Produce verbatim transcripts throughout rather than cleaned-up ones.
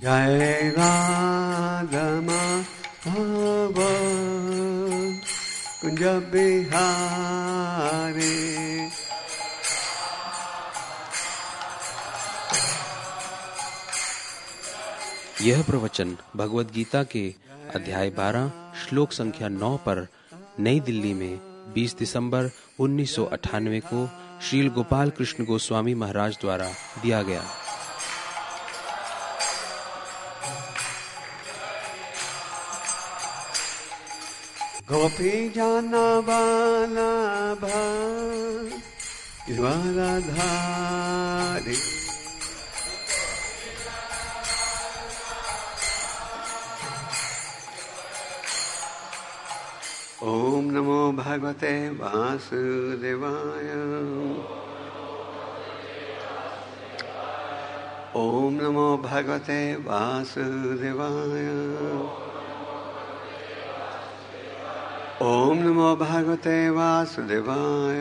जय राधा माधव कुंज बिहारी। यह प्रवचन भगवद गीता के अध्याय बारह श्लोक संख्या नौ पर नई दिल्ली में बीस दिसंबर उन्नीस सौ अट्ठानवे को श्रील गोपाल कृष्ण गोस्वामी महाराज द्वारा दिया गया। गोपी जाना वाला धारी ओम नमो भगवते वासुदेवाय। ओम नमो भगवते वासुदेवाय। ओम नमो भगवते वासुदेवाय।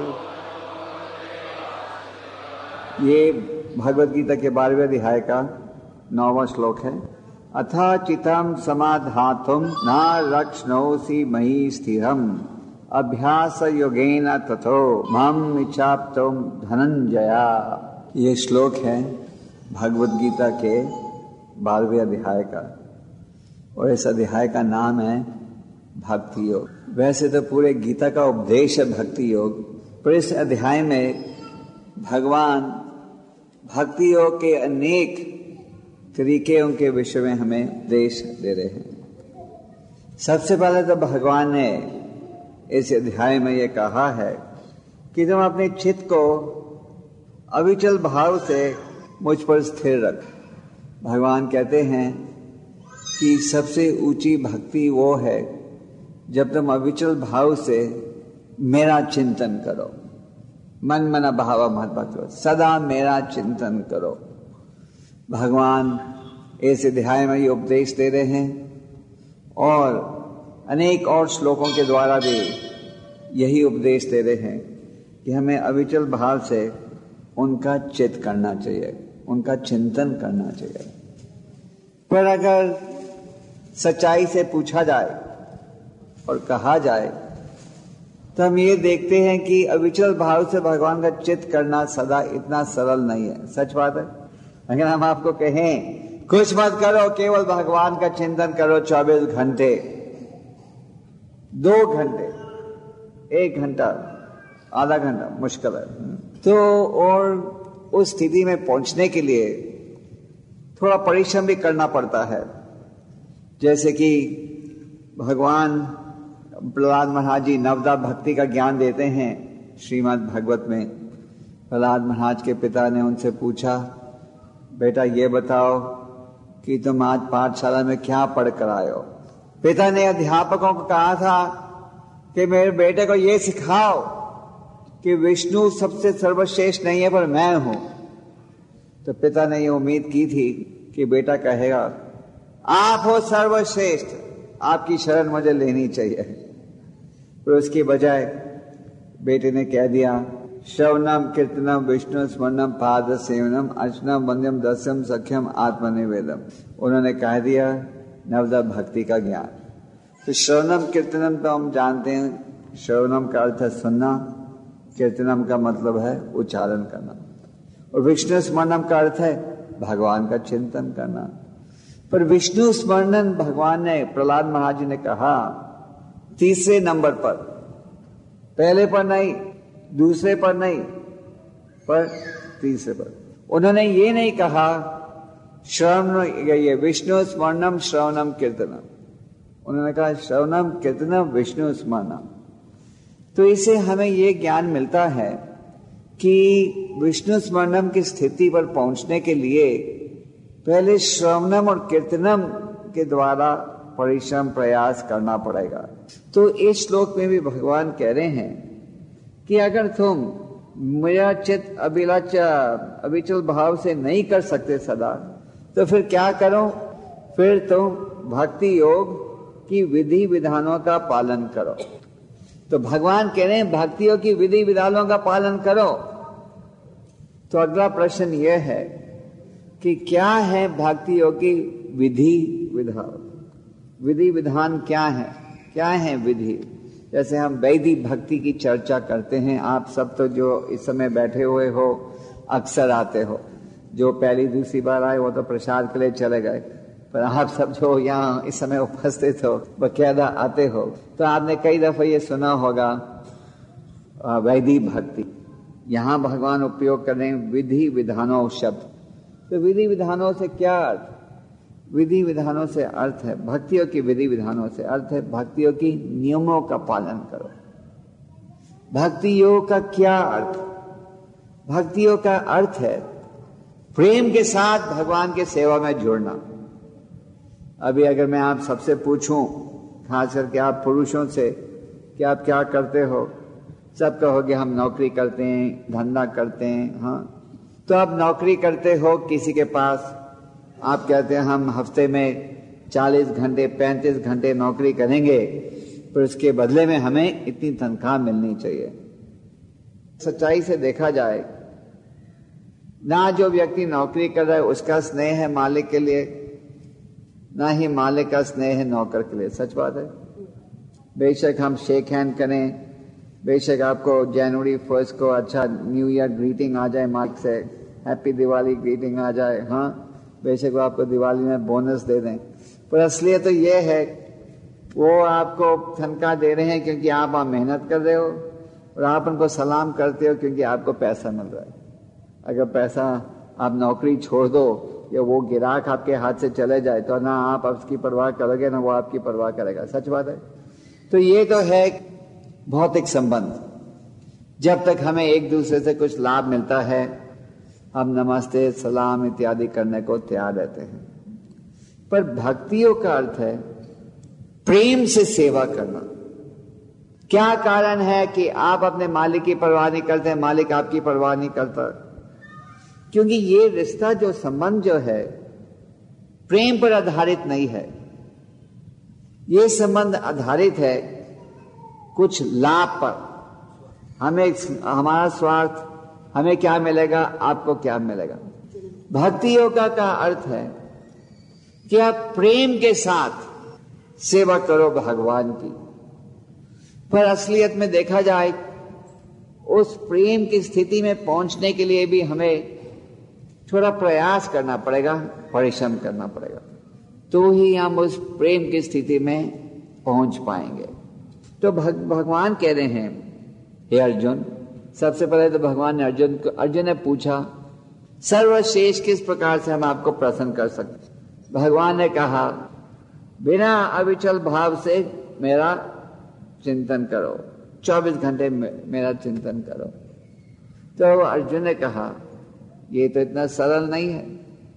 ये भगवद गीता के बारहवें अध्याय का नौवां श्लोक है। अथा चितम समाधातुम न रक्षणोसि मयि स्थिरम अभ्यास योगेन ततो मम इच्छाप्तुम धनंजया। ये श्लोक है भगवद गीता के बारहवें अध्याय का और इस अध्याय का नाम है भक्ति योग। वैसे तो पूरे गीता का उपदेश है भक्ति योग, पर इस अध्याय में भगवान भक्ति योग के अनेक तरीके उनके विषय में हमें उपदेश दे रहे हैं। सबसे पहले तो भगवान ने इस अध्याय में ये कहा है कि तुम अपने चित्त को अविचल भाव से मुझ पर स्थिर रख। भगवान कहते हैं कि सबसे ऊंची भक्ति वो है जब तुम अविचल भाव से मेरा चिंतन करो। मन मन भाव मत भक्तो, सदा मेरा चिंतन करो। भगवान इस अध्याय में ये उपदेश दे रहे हैं और अनेक और श्लोकों के द्वारा भी यही उपदेश दे रहे हैं कि हमें अविचल भाव से उनका चित करना चाहिए, उनका चिंतन करना चाहिए। पर अगर सच्चाई से पूछा जाए और कहा जाए तो हम ये देखते हैं कि अविचल भाव से भगवान का चित्त करना सदा इतना सरल नहीं है। सच बात है। अगर हम आपको कहें कुछ मत करो, केवल भगवान का चिंतन करो चौबीस घंटे, दो घंटे, एक घंटा, आधा घंटा मुश्किल है। तो और उस स्थिति में पहुंचने के लिए थोड़ा परिश्रम भी करना पड़ता है। जैसे कि भगवान प्रहलाद महाराज जी नवदा भक्ति का ज्ञान देते हैं श्रीमद् भागवत में। प्रहलाद महाराज के पिता ने उनसे पूछा, बेटा ये बताओ कि तुम आज पाठशाला में क्या पढ़ कर आए हो। पिता ने अध्यापकों को कहा था कि मेरे बेटे को ये सिखाओ कि विष्णु सबसे सर्वश्रेष्ठ नहीं है पर मैं हूं। तो पिता ने ये उम्मीद की थी कि बेटा कहेगा आप हो सर्वश्रेष्ठ, आपकी शरण मुझे लेनी चाहिए। पर उसके बजाय बेटे ने कह दिया श्रवणम कीर्तनम विष्णु स्मरणम पाद सेवनम अर्चनम वंद्यम दस्यम सख्यम आत्मनिवेदम। उन्होंने कह दिया नवदा भक्ति का ज्ञान। तो श्रवणम कीर्तनम तो हम जानते हैं, श्रवणम का अर्थ है सुनना, कीर्तनम का मतलब है उच्चारण करना, और विष्णु स्मरणम का अर्थ है भगवान का चिंतन करना। पर विष्णु स्मरणन भगवान ने प्रहलाद महाराज जी ने कहा तीसरे नंबर पर, पहले पर नहीं, दूसरे पर नहीं, पर तीसरे पर। उन्होंने ये नहीं कहा श्रवण ये विष्णु स्मरणम श्रवणम कीर्तनम, उन्होंने कहा श्रवणम कीर्तनम विष्णु स्मरणम। तो इससे हमें ये ज्ञान मिलता है कि विष्णु स्मरणम की स्थिति पर पहुंचने के लिए पहले श्रवणम और कीर्तनम के द्वारा परिश्रम प्रयास करना पड़ेगा। तो इस श्लोक में भी भगवान कह रहे हैं कि अगर तुम मेरा चित्त अभिलाष अविचल भाव से नहीं कर सकते सदा, तो फिर क्या करो? फिर तुम भक्ति योग की विधि विधानों का पालन करो। तो भगवान कह रहे हैं भक्ति योग की विधि विधानों का पालन करो। तो अगला प्रश्न यह है कि क्या है भक्ति योग की विधि विधान। विधि विधान क्या है, क्या है विधि। जैसे हम वैदिक भक्ति की चर्चा करते हैं, आप सब तो जो इस समय बैठे हुए हो अक्सर आते हो, जो पहली दूसरी बार आए वो तो प्रसाद के लिए चले गए, पर आप सब जो यहाँ इस समय उपस्थित हो बकायदा आते हो, तो आपने कई दफा ये सुना होगा वैदिक भक्ति। यहाँ भगवान उपयोग कर रहे हैं विधि विधानों शब्द। तो विधि विधानों से क्या अर्थ, विधि विधानों से अर्थ है, भक्तियों की विधि विधानों से अर्थ है भक्तियों की नियमों का पालन करो। भक्ति योग का क्या अर्थ, भक्ति योग का अर्थ है प्रेम के साथ भगवान के सेवा में जुड़ना। अभी अगर मैं आप सबसे पूछूं, खास करके आप पुरुषों से, कि आप क्या करते हो, सब कहोगे हम नौकरी करते हैं, धंधा करते हैं। हाँ, तो आप नौकरी करते हो किसी के पास, आप कहते हैं हम हफ्ते में चालीस घंटे पैंतीस घंटे नौकरी करेंगे, पर उसके बदले में हमें इतनी तनख्वाह मिलनी चाहिए। सच्चाई से देखा जाए ना, जो व्यक्ति नौकरी कर रहा है उसका स्नेह है मालिक के लिए, ना ही मालिक का स्नेह है नौकर के लिए। सच बात है। बेशक हम शेक हैंड करें, बेशक आपको जनवरी फर्स्ट को अच्छा न्यू ईयर ग्रीटिंग आ जाए, मालिक से हैप्पी दिवाली ग्रीटिंग आ जाए, हाँ बेशक वो आपको दिवाली में बोनस दे दें, पर असलियत तो ये है वो आपको तनख्वाह दे रहे हैं क्योंकि आप वहाँ मेहनत कर रहे हो, और आप उनको सलाम करते हो क्योंकि आपको पैसा मिल रहा है। अगर पैसा आप नौकरी छोड़ दो या वो गिराक आपके हाथ से चले जाए तो ना आप उसकी परवाह करोगे ना वो आपकी परवाह करेगा। सच बात है। तो ये तो है भौतिक संबंध। जब तक हमें एक दूसरे से कुछ लाभ मिलता है हम नमस्ते सलाम इत्यादि करने को तैयार रहते हैं, पर भक्तियों का अर्थ है प्रेम से सेवा करना। क्या कारण है कि आप अपने मालिक की परवाह नहीं करते, मालिक आपकी परवाह नहीं करता? क्योंकि ये रिश्ता जो संबंध जो है प्रेम पर आधारित नहीं है, ये संबंध आधारित है कुछ लाभ पर। हमें हमारा स्वार्थ, हमें क्या मिलेगा, आपको क्या मिलेगा। भक्ति योगा का अर्थ है कि आप प्रेम के साथ सेवा करो भगवान की, पर असलियत में देखा जाए उस प्रेम की स्थिति में पहुंचने के लिए भी हमें थोड़ा प्रयास करना पड़ेगा, परिश्रम करना पड़ेगा, तो ही हम उस प्रेम की स्थिति में पहुंच पाएंगे। तो भग, भगवान कह रहे हैं, हे अर्जुन, सबसे पहले तो भगवान ने अर्जुन को अर्जुन ने पूछा सर्वश्रेष्ठ किस प्रकार से हम आपको प्रसन्न कर सकते। भगवान ने कहा बिना अविचल भाव से मेरा चिंतन करो, चौबीस घंटे मेरा चिंतन करो। तो अर्जुन ने कहा ये तो इतना सरल नहीं है,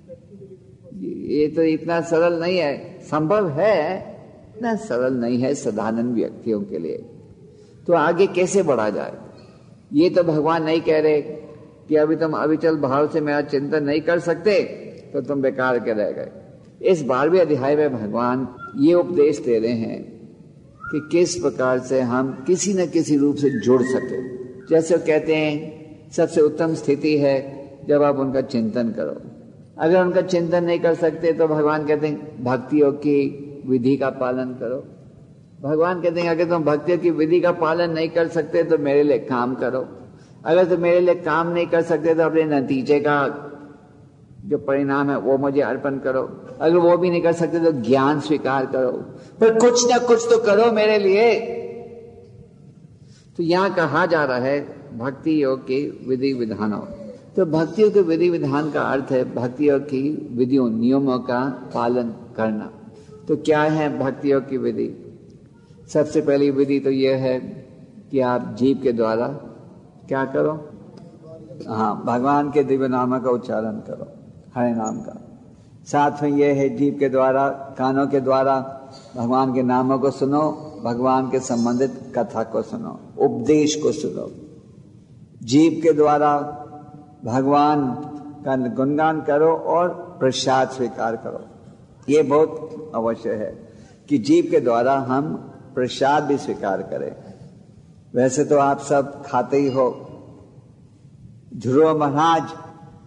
ये तो इतना सरल नहीं है, संभव है, इतना सरल नहीं है साधारण व्यक्तियों के लिए, तो आगे कैसे बढ़ा जाए। ये तो भगवान नहीं कह रहे कि अभी तुम अविचल भाव से मेरा चिंतन नहीं कर सकते तो तुम बेकार के रह गए। इस बारहवें अध्याय में भगवान ये उपदेश दे रहे हैं कि किस प्रकार से हम किसी न किसी रूप से जुड़ सके। जैसे वो कहते हैं सबसे उत्तम स्थिति है जब आप उनका चिंतन करो। अगर उनका चिंतन नहीं कर सकते तो भगवान कहते हैं भक्तियों की विधि का पालन करो। भगवान कहते हैं अगर तुम भक्तियों की विधि का पालन नहीं कर सकते तो मेरे लिए काम करो। अगर तुम मेरे लिए काम नहीं कर सकते तो अपने नतीजे का जो परिणाम है वो मुझे अर्पण करो। अगर वो भी नहीं कर सकते तो ज्ञान स्वीकार करो, पर कुछ ना कुछ तो करो मेरे लिए। तो यहां कहा जा रहा है भक्ति योग की विधि विधानों। तो भक्तियों के विधि विधान का अर्थ है भक्तियों की विधियों नियमों का पालन करना। तो क्या है भक्तियों की विधि? सबसे पहली विधि तो यह है कि आप जीभ के द्वारा क्या करो, हाँ भगवान के दिव्य नाम का उच्चारण करो, हरे नाम का। साथ में यह है जीभ के द्वारा, कानों के द्वारा भगवान के नामों को सुनो, भगवान के संबंधित कथा को सुनो, उपदेश को सुनो। जीभ के द्वारा भगवान का गुणगान करो और प्रसाद स्वीकार करो। ये बहुत अवश्य है कि जीभ के द्वारा हम प्रसाद भी स्वीकार करें। वैसे तो आप सब खाते ही हो। ध्रुव महाराज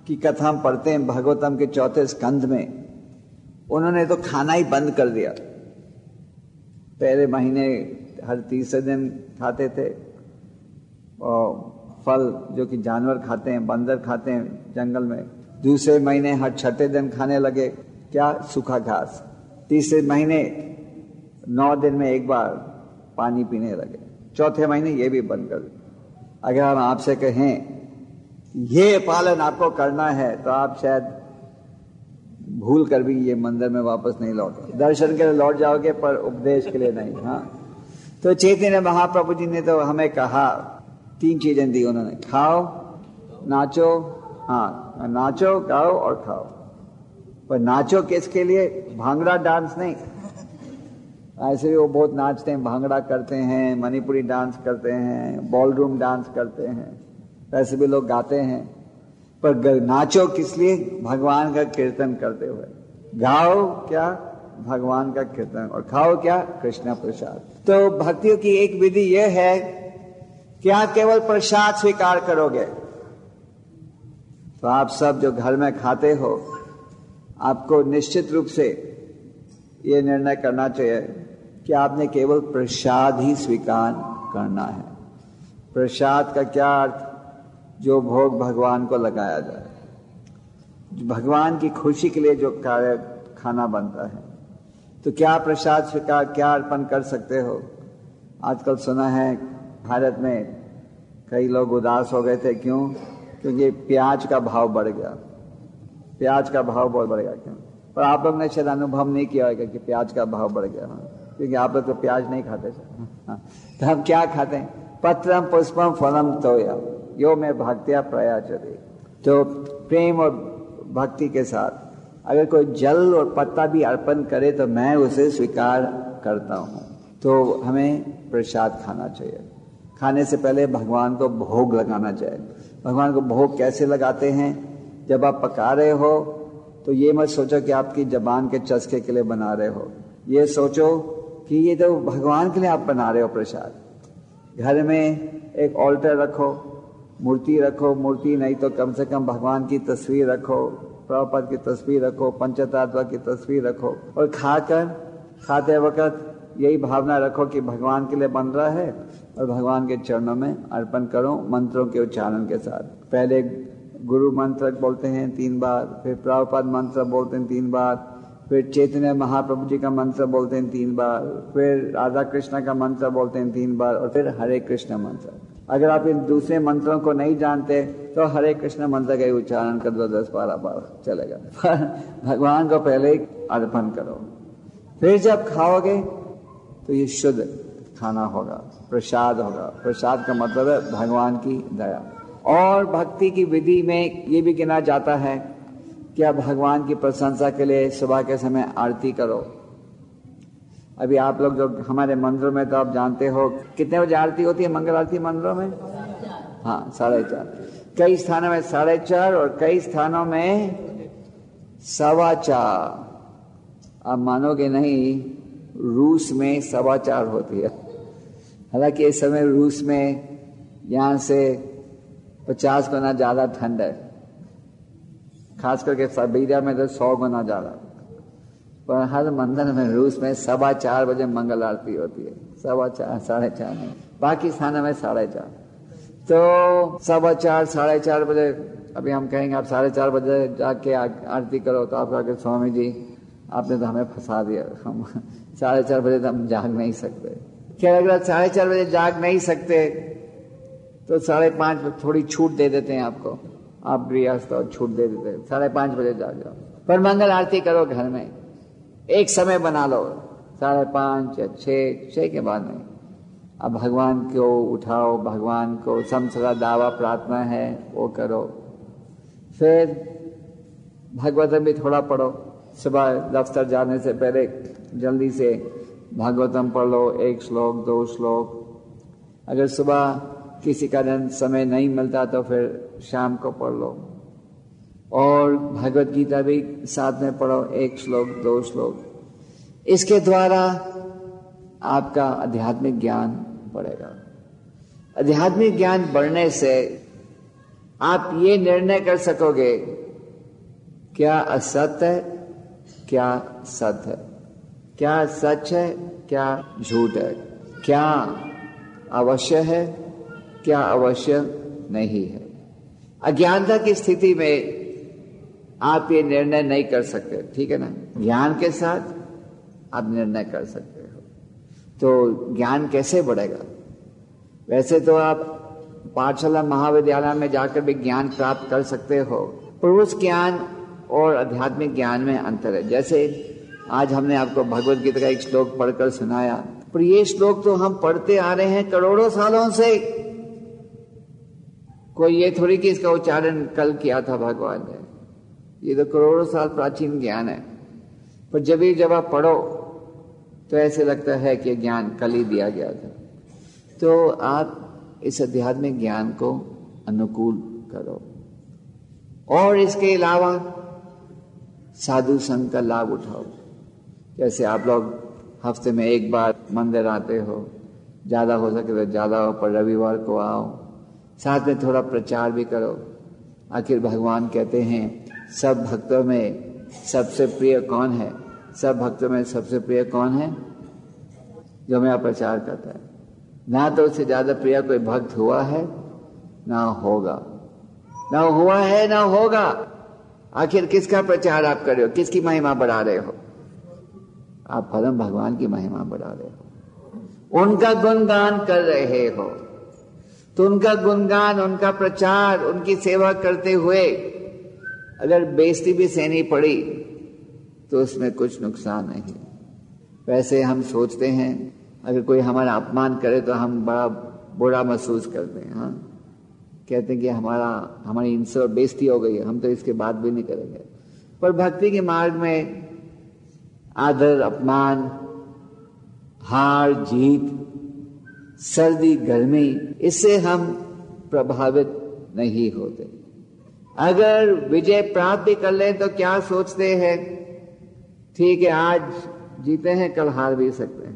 की कथा हम पढ़ते हैं भागवतम के चौथे स्कंध में, उन्होंने तो खाना ही बंद कर दिया। पहले महीने हर तीसरे दिन खाते थे, और फल जो कि जानवर खाते हैं, बंदर खाते हैं जंगल में। दूसरे महीने हर छठे दिन खाने लगे क्या, सूखा घास। तीसरे महीने नौ दिन में एक बार पानी पीने लगे। चौथे महीने ये भी बंद कर दिया। अगर हम आपसे कहें ये पालन आपको करना है तो आप शायद भूल कर भी ये मंदिर में वापस नहीं लौटे। दर्शन के लिए लौट जाओगे पर उपदेश के लिए नहीं। हाँ, तो चैतन्य महाप्रभु जी ने तो हमें कहा, तीन चीजें दी उन्होंने, खाओ, नाचो, हाँ नाचो, गाओ और खाओ। पर नाचो किसके लिए? भांगड़ा डांस नहीं। ऐसे भी वो बहुत नाचते हैं, भांगड़ा करते हैं, मणिपुरी डांस करते हैं, बॉलरूम डांस करते हैं, ऐसे भी लोग गाते हैं। पर नाचो किस लिए? भगवान का कीर्तन करते हुए। गाओ क्या? भगवान का कीर्तन। और खाओ क्या? कृष्ण प्रसाद। तो भक्तियों की एक विधि यह है कि आप केवल प्रसाद स्वीकार करोगे। तो आप सब जो घर में खाते हो, आपको निश्चित रूप से ये निर्णय करना चाहिए कि आपने केवल प्रसाद ही स्वीकार करना है। प्रसाद का क्या अर्थ? जो भोग भगवान को लगाया जाए, भगवान की खुशी के लिए जो कार्य खाना बनता है। तो क्या प्रसाद स्वीकार, क्या अर्पण कर सकते हो? आजकल सुना है भारत में कई लोग उदास हो गए थे। क्यों? क्योंकि प्याज का भाव बढ़ गया। प्याज का भाव बहुत बढ़ गया। क्यों? पर आप लोग ने शायद अनुभव नहीं किया होगा कि प्याज का भाव बढ़ गया। क्योंकि आप लोग तो प्याज नहीं खाते थे। तो हम क्या खाते हैं? पत्रम पुष्पम फलम तोया यो में भक्तिया प्रयाचते। तो प्रेम और भक्ति के साथ अगर कोई जल और पत्ता भी अर्पण करे तो मैं उसे स्वीकार करता हूँ। तो हमें प्रसाद खाना चाहिए। खाने से पहले भगवान को भोग लगाना चाहिए। भगवान को भोग कैसे लगाते हैं? जब आप पका रहे हो तो ये मत सोचो कि आपकी जबान के चस्के के लिए बना रहे हो। ये सोचो कि ये तो भगवान के लिए आप बना रहे हो प्रसाद। घर में एक ऑल्टर रखो, मूर्ति रखो, मूर्ति नहीं तो कम से कम भगवान की तस्वीर रखो, प्रभुपाद की तस्वीर रखो, पंचतत्व की तस्वीर रखो, और खाकर खाते वक्त यही भावना रखो कि भगवान के लिए बन रहा है और भगवान के चरणों में अर्पण करो मंत्रों के उच्चारण के साथ। पहले गुरु मंत्र बोलते हैं तीन बार, फिर प्रभुपाद मंत्र बोलते हैं तीन बार, फिर चैतन्य महाप्रभु जी का मंत्र बोलते हैं तीन बार, फिर राधा कृष्ण का मंत्र बोलते हैं तीन बार, और फिर हरे कृष्ण मंत्र। अगर आप इन दूसरे मंत्रों को नहीं जानते तो हरे कृष्ण मंत्र का उच्चारण कर दो, दस बारह बार चलेगा। पर भगवान को पहले ही अर्पण करो। फिर जब खाओगे तो ये शुद्ध खाना होगा, प्रसाद होगा। प्रसाद का मतलब है भगवान की दया। और भक्ति की विधि में ये भी गिना जाता है कि आप भगवान की प्रशंसा के लिए सुबह के समय आरती करो। अभी आप लोग जो हमारे मंदिरों में तो आप जानते हो कितने बजे आरती होती है मंगल आरती मंदिरों में? हाँ, साढ़े चार। कई स्थानों में साढ़े चार और कई स्थानों में सवा चार। आप मानोगे नहीं, रूस में सवा चार होती है। हालांकि इस समय रूस में यहाँ से पचास गुना ज्यादा ठंड है, खास करके साइबेरिया में तो सौ गुना ज्यादा। पर हर मंदिर में रूस में सवा चार बजे मंगल आरती होती है। सवा चार, साढ़े चार नहीं, बाकी स्थानों में साढ़े चार। तो सवा चार, साढ़े चार बजे अभी हम कहेंगे आप साढ़े चार बजे जाके आरती करो, तो आप कहोगे स्वामी जी आपने तो हमें फंसा दिया, हम साढ़े चार बजे तो हम जाग नहीं सकते। क्या अगर साढ़े चार बजे जाग नहीं सकते तो साढ़े पाँच बजे थोड़ी छूट दे देते हैं आपको, आप गृहस्थ और छूट दे देते हैं, साढ़े पाँच बजे जाग जाओ। पर मंगल आरती करो घर में, एक समय बना लो, साढ़े पाँच या छः, छः के बाद नहीं। अब भगवान को उठाओ, भगवान को समसरा दावा प्रार्थना है वो करो। फिर भागवतम भी थोड़ा पढ़ो, सुबह दफ्तर जाने से पहले जल्दी से भागवतम पढ़ लो, एक श्लोक दो श्लोक। अगर सुबह किसी का दिन समय नहीं मिलता तो फिर शाम को पढ़ लो। और भगवत गीता भी साथ में पढ़ो, एक श्लोक दो श्लोक। इसके द्वारा आपका आध्यात्मिक ज्ञान बढ़ेगा। आध्यात्मिक ज्ञान बढ़ने से आप ये निर्णय कर सकोगे क्या असत्य है, क्या सत्य है, क्या सच है, क्या झूठ है, क्या अवश्य है, क्या अवश्य नहीं है। अज्ञानता की स्थिति में आप ये निर्णय नहीं कर सकते, ठीक है ना। ज्ञान के साथ आप निर्णय कर सकते हो। तो ज्ञान कैसे बढ़ेगा? वैसे तो आप पाठशाला महाविद्यालय में जाकर भी ज्ञान प्राप्त कर सकते हो, पर उस ज्ञान और आध्यात्मिक ज्ञान में अंतर है। जैसे आज हमने आपको भगवत गीता का एक श्लोक पढ़कर सुनाया, पर ये श्लोक तो हम पढ़ते आ रहे हैं करोड़ों सालों से। कोई ये थोड़ी कि इसका उच्चारण कल किया था भगवान ने, ये तो करोड़ों साल प्राचीन ज्ञान है। पर जब ये जब आप पढ़ो तो ऐसे लगता है कि ज्ञान कल ही दिया गया था। तो आप इस आध्यात्मिक ज्ञान को अनुकूल करो और इसके अलावा साधु संग का लाभ उठाओ। जैसे आप लोग हफ्ते में एक बार मंदिर आते हो, ज्यादा हो सके तो ज्यादा हो, पर रविवार को आओ, साथ में थोड़ा प्रचार भी करो। आखिर भगवान कहते हैं सब भक्तों में सबसे प्रिय कौन है? सब भक्तों में सबसे प्रिय कौन है? जो मेरा प्रचार करता है। ना तो उससे ज्यादा प्रिय कोई भक्त हुआ है ना होगा, ना हुआ है ना होगा। आखिर किसका प्रचार आप कर रहे हो? किसकी महिमा बढ़ा रहे हो? आप परम भगवान की महिमा बढ़ा रहे हो, उनका गुणगान कर रहे हो। तो उनका गुणगान, उनका प्रचार, उनकी सेवा करते हुए अगर बेइज्जती भी सहनी पड़ी तो उसमें कुछ नुकसान नहीं। वैसे हम सोचते हैं अगर कोई हमारा अपमान करे तो हम बड़ा बुरा महसूस करते हैं, हाँ, कहते हैं कि हमारा हमारी इनसे बेइज्जती हो गई, हम तो इसके बाद भी नहीं करेंगे। पर भक्ति के मार्ग में आदर, अपमान, हार जीत, सर्दी गर्मी, इससे हम प्रभावित नहीं होते। अगर विजय प्राप्त भी कर ले तो क्या सोचते हैं, ठीक है आज जीते हैं कल हार भी सकते हैं।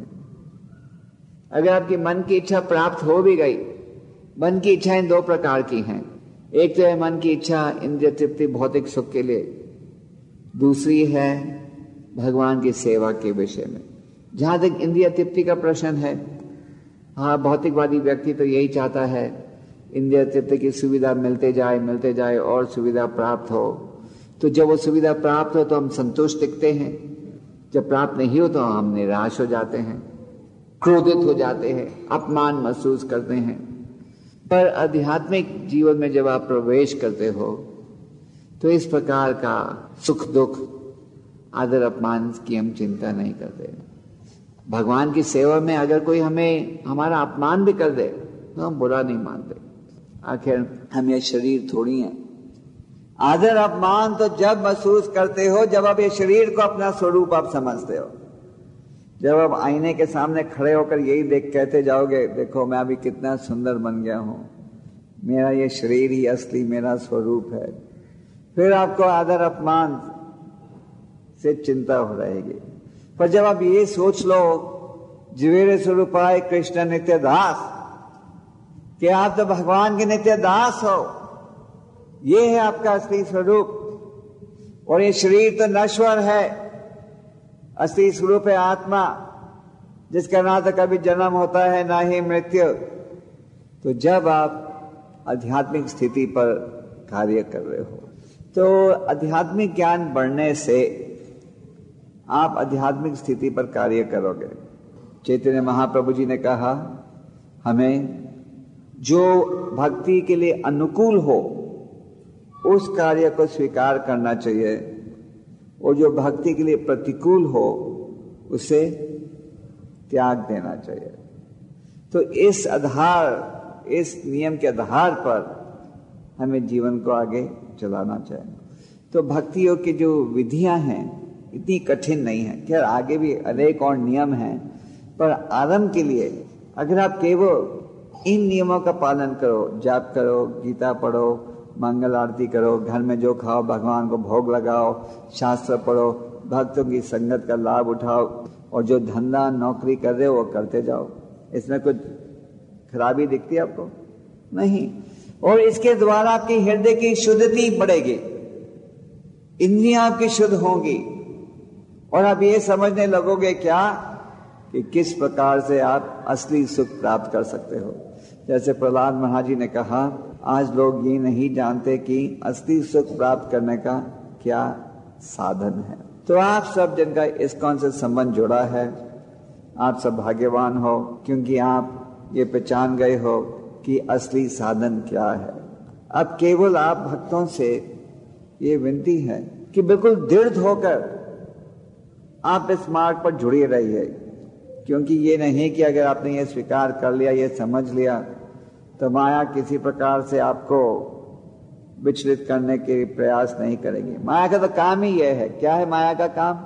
अगर आपकी मन की इच्छा प्राप्त हो भी गई, मन की इच्छाएं दो प्रकार की हैं। एक तो है मन की इच्छा इंद्रिय तृप्ति भौतिक सुख के लिए, दूसरी है भगवान की सेवा के विषय में। जहां तक इंद्रिय तृप्ति का प्रश्न है, हाँ, भौतिकवादी व्यक्ति तो यही चाहता है इंद्रिय तृप्ति की सुविधा मिलते जाए मिलते जाए और सुविधा प्राप्त हो। तो जब वो सुविधा प्राप्त हो तो हम संतुष्ट दिखते हैं, जब प्राप्त नहीं हो तो हम निराश हो जाते हैं, क्रोधित हो जाते हैं, अपमान महसूस करते हैं। पर आध्यात्मिक जीवन में जब आप प्रवेश करते हो तो इस प्रकार का सुख दुख, आदर अपमान की हम चिंता नहीं करते। भगवान की सेवा में अगर कोई हमें हमारा अपमान भी कर दे तो हम बुरा नहीं मानते। आखिर हम ये शरीर थोड़ी हैं। आदर अपमान तो जब महसूस करते हो जब आप ये शरीर को अपना स्वरूप आप समझते हो। जब आप आईने के सामने खड़े होकर यही देख कहते जाओगे, देखो मैं अभी कितना सुंदर बन गया हूं, मेरा ये शरीर ही असली मेरा स्वरूप है, फिर आपको आदर अपमान से चिंता हो रहेगी। पर जब आप ये सोच लो जीवेरे स्वरूपाय कृष्ण नित्य दास, कि आप तो भगवान के नित्य दास हो, ये है आपका असली स्वरूप। और ये शरीर तो नश्वर है, असली स्वरूप है आत्मा, जिसका ना तो कभी जन्म होता है ना ही मृत्यु। तो जब आप आध्यात्मिक स्थिति पर कार्य कर रहे हो तो आध्यात्मिक ज्ञान बढ़ने से आप आध्यात्मिक स्थिति पर कार्य करोगे। चैतन्य महाप्रभु जी ने कहा हमें जो भक्ति के लिए अनुकूल हो उस कार्य को स्वीकार करना चाहिए, और जो भक्ति के लिए प्रतिकूल हो उसे त्याग देना चाहिए। तो इस आधार, इस नियम के आधार पर हमें जीवन को आगे चलाना चाहिए। तो भक्ति योग की जो विधियां हैं इतनी कठिन नहीं है। खैर आगे भी अनेक और नियम हैं, पर आरंभ के लिए अगर आप केवल इन नियमों का पालन करो, जाप करो, गीता पढ़ो, मंगल आरती करो, घर में जो खाओ भगवान को भोग लगाओ, शास्त्र पढ़ो, भक्तों की संगत का लाभ उठाओ, और जो धंधा नौकरी कर रहे हो वो करते जाओ, इसमें कुछ खराबी दिखती है आपको? नहीं। और इसके द्वारा आपकी हृदय की शुद्धि बढ़ेगी, इंद्रियां आपकी शुद्ध होंगी और आप ये समझने लगोगे क्या कि किस प्रकार से आप असली सुख प्राप्त कर सकते हो। जैसे प्रहलाद महाराज जी ने कहा, आज लोग ये नहीं जानते कि असली सुख प्राप्त करने का क्या साधन है। तो आप सब जिनका इस्कॉन से संबंध जुड़ा है, आप सब भाग्यवान हो, क्योंकि आप ये पहचान गए हो कि असली साधन क्या है। अब केवल आप भक्तों से ये विनती है कि बिल्कुल दृढ़ होकर आप इस मार्ग पर जुड़े रहिए, क्योंकि ये नहीं कि अगर आपने ये स्वीकार कर लिया, ये समझ लिया, तो माया किसी प्रकार से आपको विचलित करने के प्रयास नहीं करेगी। माया का तो काम ही यह है। क्या है माया का काम?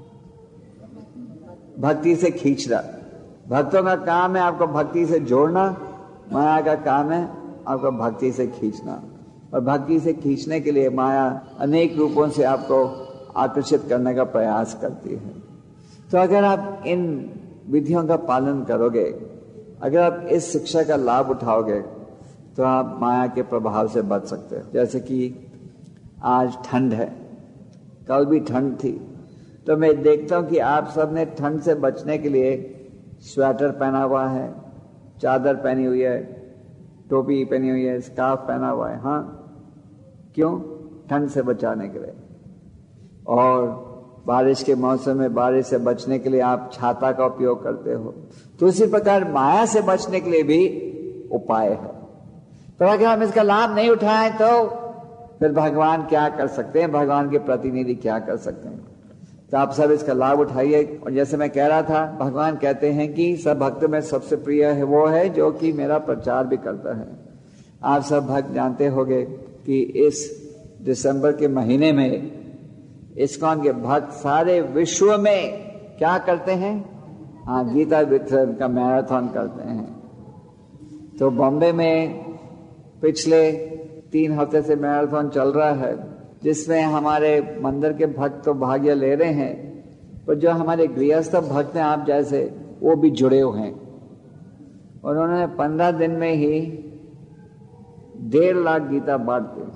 भक्ति से खींचना। भक्तों का काम है आपको भक्ति से जोड़ना, माया का काम है आपको भक्ति से खींचना। और भक्ति से खींचने के लिए माया अनेक रूपों से आपको आकर्षित करने का प्रयास करती है। तो अगर आप इन विधियों का पालन करोगे, अगर आप इस शिक्षा का लाभ उठाओगे, तो आप माया के प्रभाव से बच सकते हो। जैसे कि आज ठंड है, कल भी ठंड थी, तो मैं देखता हूँ कि आप सब ने ठंड से बचने के लिए स्वेटर पहना हुआ है, चादर पहनी हुई है, टोपी पहनी हुई है, स्कार्फ पहना हुआ है। हाँ, क्यों? ठंड से बचाने के लिए। और बारिश के मौसम में बारिश से बचने के लिए आप छाता का उपयोग करते हो। तो इसी प्रकार माया से बचने के लिए भी उपाय है। तो अगर हम इसका लाभ नहीं उठाएं तो फिर भगवान क्या कर सकते हैं, भगवान के प्रतिनिधि क्या कर सकते हैं। तो आप सब इसका लाभ उठाइए। और जैसे मैं कह रहा था, भगवान कहते हैं कि सब भक्त में सबसे प्रिय है वो है जो कि मेरा प्रचार भी करता है। आप सब भक्त जानते होंगे कि इस दिसंबर के महीने में इस्कॉन के भक्त सारे विश्व में क्या करते हैं? हाँ, गीता वितरण का मैराथन करते हैं। तो बॉम्बे में पिछले तीन हफ्ते से मैराथन चल रहा है, जिसमें हमारे मंदिर के भक्त तो भाग ले रहे हैं, पर जो हमारे गृहस्थ भक्त हैं आप जैसे, वो भी जुड़े हुए हैं। और उन्होंने पंद्रह दिन में ही डेढ़ लाख गीता बांट दी।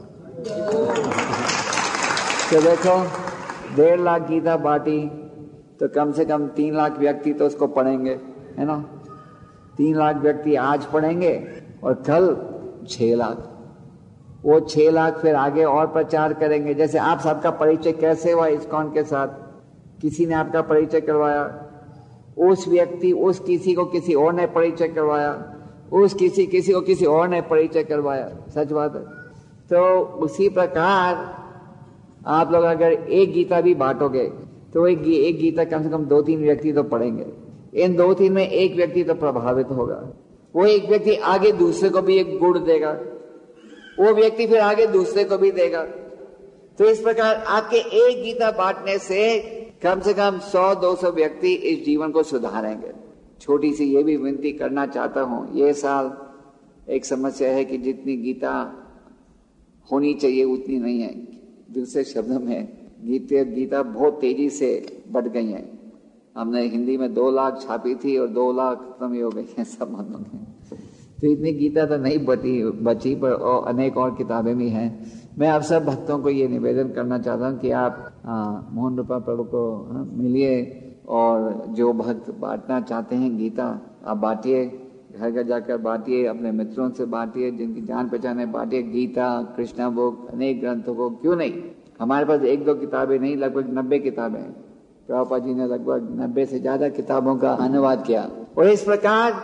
तो देखो, डेढ़ लाख गीता बांटी तो कम से कम तीन लाख व्यक्ति तो उसको पढ़ेंगे, है ना? तीन लाख व्यक्ति आज पढ़ेंगे और कल छह लाख। वो छह लाख फिर आगे और प्रचार करेंगे। जैसे आप सबका परिचय कैसे हुआ इस्कॉन के साथ? किसी ने आपका परिचय करवाया, उस व्यक्ति उस किसी को किसी और ने परिचय करवाया, उस किसी किसी को किसी और ने परिचय करवाया। सच बात है। तो उसी प्रकार आप लोग अगर एक गीता भी बांटोगे तो एक, एक गीता कम से कम दो तीन व्यक्ति तो पढ़ेंगे। इन दो तीन में एक व्यक्ति तो प्रभावित होगा। वो एक व्यक्ति आगे दूसरे को भी एक गुण देगा, वो व्यक्ति फिर आगे दूसरे को भी देगा। तो इस प्रकार आपके एक गीता बांटने से कम से कम सौ दो सौ व्यक्ति इस जीवन को सुधारेंगे। छोटी सी ये भी विनती करना चाहता हूं, ये साल एक समस्या है कि जितनी गीता होनी चाहिए उतनी नहीं है। दूसरे शब्दों में गीता गीता बहुत तेजी से बढ़ गई है। हमने हिंदी में दो लाख छापी थी और दो लाख खत्म ही हो गई है सब मानों में। तो इतनी गीता तो नहीं बची बची पर और अनेक और किताबें भी हैं। मैं आप सब भक्तों को ये निवेदन करना चाहता हूँ कि आप मोहन रूपा प्रभु को आ, मिलिए और जो भक्त बांटना चाहते हैं गीता आप बांटिए, घर घर जाकर बांटिए, अपने मित्रों से बांटिए, जिनकी जान पहचान है बांटिए। गीता, कृष्णा बुक, अनेक ग्रंथों को क्यों नहीं, हमारे पास एक दो किताबें नहीं, लगभग नब्बे किताबें हैं। प्रभुपाद जी ने लगभग नब्बे से ज्यादा किताबों का अनुवाद किया। और इस प्रकार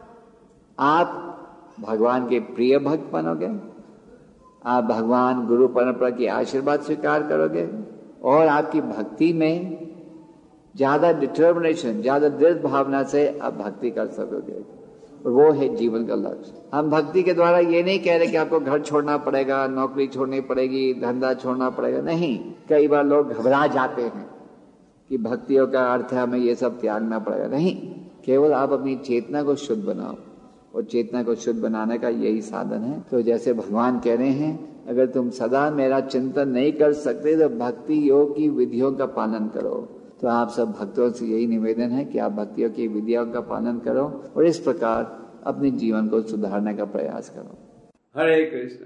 आप भगवान के प्रिय भक्त बनोगे, आप भगवान गुरु परंपरा की आशीर्वाद स्वीकार करोगे और आपकी भक्ति में ज्यादा डिटर्मिनेशन, ज्यादा दृढ़ भावना से आप भक्ति कर सकोगे। और वो है जीवन का लक्ष्य। हम भक्ति के द्वारा ये नहीं कह रहे कि आपको घर छोड़ना पड़ेगा, नौकरी छोड़नी पड़ेगी, धंधा छोड़ना पड़ेगा। नहीं, कई बार लोग घबरा जाते हैं कि भक्तियों का अर्थ है हमें ये सब त्यागना पड़ेगा। नहीं, केवल आप अपनी चेतना को शुद्ध बनाओ और चेतना को शुद्ध बनाने का यही साधन है। तो जैसे भगवान कह रहे हैं, अगर तुम सदा मेरा चिंतन नहीं कर सकते तो भक्ति योग की विधियों का पालन करो। तो आप सब भक्तों से यही निवेदन है कि आप भक्तियों की विधियों का पालन करो और इस प्रकार अपने जीवन को सुधारने का प्रयास करो। हरे कृष्ण।